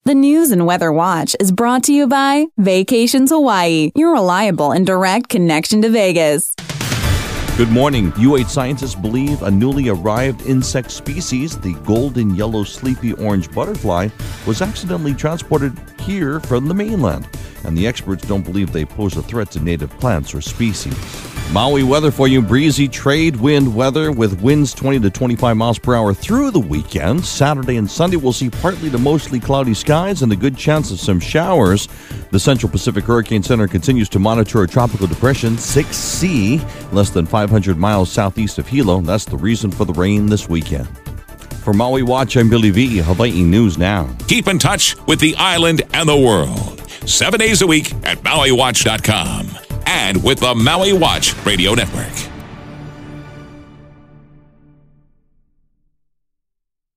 The News and Weather Watch is brought to you by Vacations Hawaii, your reliable and direct connection to Vegas. Good morning. UH scientists believe a newly arrived insect species, the golden yellow sleepy orange butterfly, was accidentally transported here from the mainland. And the experts don't believe they pose a threat to native plants or species. Maui weather for you. Breezy trade wind weather with winds 20 to 25 miles per hour through the weekend. Saturday and Sunday we'll see partly to mostly cloudy skies and a good chance of some showers. The Central Pacific Hurricane Center continues to monitor a tropical depression, 6C, less than 500 miles southeast of Hilo. That's the reason for the rain this weekend. For Maui Watch, I'm Billy V. Hawaii News Now. Keep in touch with the island and the world. 7 days a week at MauiWatch.com and with the Maui Watch Radio Network.